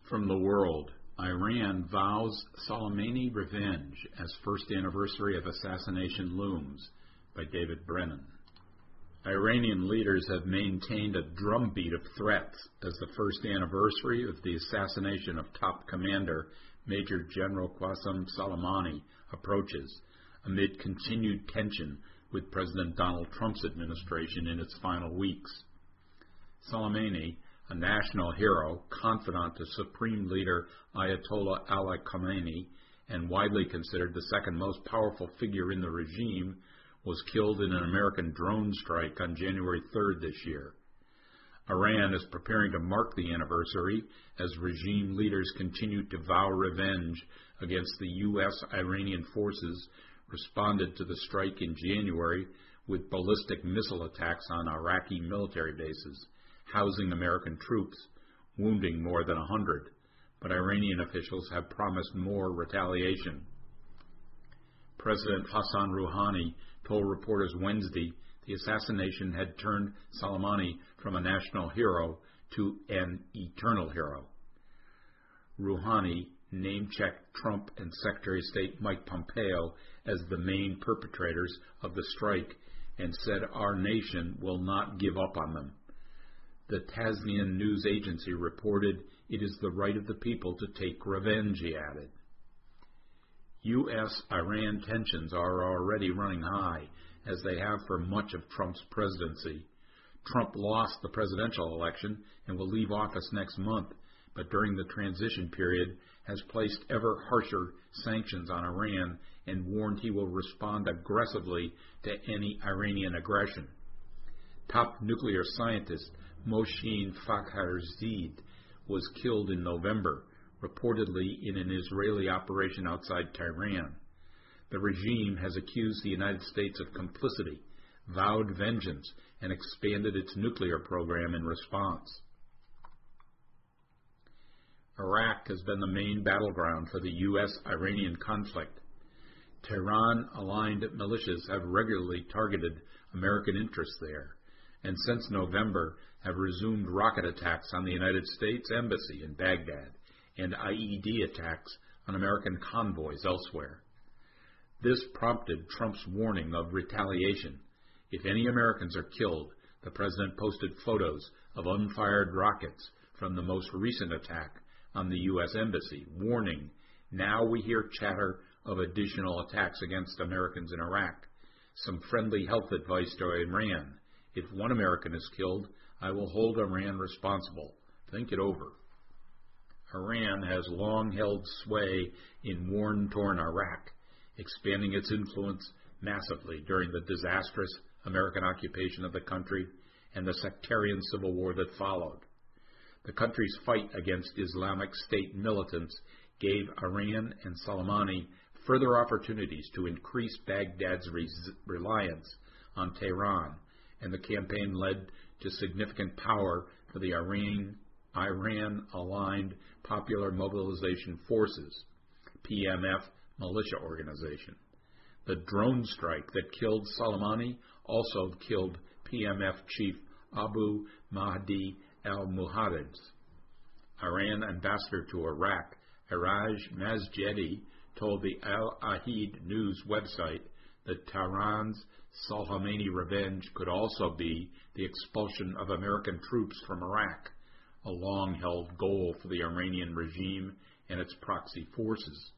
From the world, Iran vows Soleimani revenge as first anniversary of assassination looms, by David Brennan. Iranian leaders have maintained a drumbeat of threats as the first anniversary of the assassination of top commander Major General Qasem Soleimani approaches, amid continued tension with President Donald Trump's administration in its final weeks. Soleimani, a national hero, confidant to Supreme Leader Ayatollah Ali Khamenei, and widely considered the second most powerful figure in the regime, was killed in an American drone strike on January 3rd this year. Iran is preparing to mark the anniversary as regime leaders continue to vow revenge against the U.S.-Iranian forces responded to the strike in January with ballistic missile attacks on Iraqi military bases, housing American troops, wounding more than 100, but Iranian officials have promised more retaliation. President Hassan Rouhani told reporters Wednesday the assassination had turned Soleimani from a national hero to an eternal hero. Rouhani name-checked Trump and Secretary of State Mike Pompeo as the main perpetrators of the strike and said our nation will not give up on them. The Tasnian news agency reported it is the right of the people to take revenge, he added. U.S.-Iran tensions are already running high, as they have for much of Trump's presidency. Trump lost the presidential election and will leave office next month, but during the transition period has placed ever harsher sanctions on Iran and warned he will respond aggressively to any Iranian aggression. Top nuclear scientist Mohsen Fakhrizadeh was killed in November, reportedly in an Israeli operation outside Tehran. The regime has accused the United States of complicity, vowed vengeance, and expanded its nuclear program in response. Iraq has been the main battleground for the U.S.-Iranian conflict. Tehran-aligned militias have regularly targeted American interests there, and since November have resumed rocket attacks on the United States Embassy in Baghdad and IED attacks on American convoys elsewhere. This prompted Trump's warning of retaliation. If any Americans are killed, the president posted photos of unfired rockets from the most recent attack on the U.S. Embassy, warning, now we hear chatter of additional attacks against Americans in Iraq. Some friendly health advice to Iran. If one American is killed, I will hold Iran responsible. Think it over. Iran has long held sway in war-torn Iraq, expanding its influence massively during the disastrous American occupation of the country and the sectarian civil war that followed. The country's fight against Islamic State militants gave Iran and Soleimani further opportunities to increase Baghdad's reliance on Tehran, and the campaign led to significant power for the Iran-aligned Popular Mobilization Forces, PMF militia organization. The drone strike that killed Soleimani also killed PMF chief Abu Mahdi al-Muhaddis. Iran ambassador to Iraq, Iraj Masjedi, told the Al-Ahid news website that Tehran's Soleimani revenge could also be the expulsion of American troops from Iraq, a long-held goal for the Iranian regime and its proxy forces.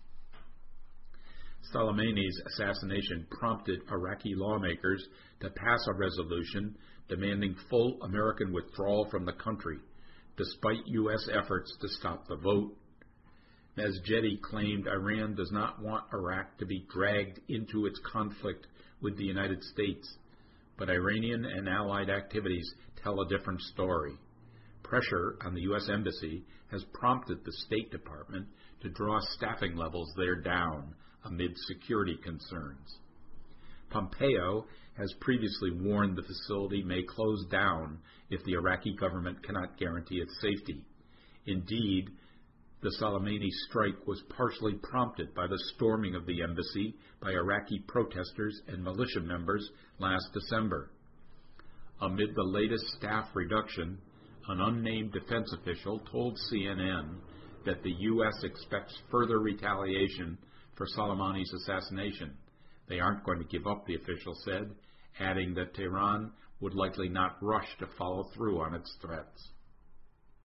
Soleimani's assassination prompted Iraqi lawmakers to pass a resolution demanding full American withdrawal from the country, despite U.S. efforts to stop the vote. Masjedi claimed Iran does not want Iraq to be dragged into its conflict with the United States, but Iranian and allied activities tell a different story. Pressure on the U.S. Embassy has prompted the State Department to draw staffing levels there down amid security concerns. Pompeo has previously warned the facility may close down if the Iraqi government cannot guarantee its safety. Indeed, the Soleimani strike was partially prompted by the storming of the embassy by Iraqi protesters and militia members last December. Amid the latest staff reduction, An unnamed defense official told CNN that the U.S. expects further retaliation for Soleimani's assassination. They aren't going to give up, the official said, adding that Tehran would likely not rush to follow through on its threats.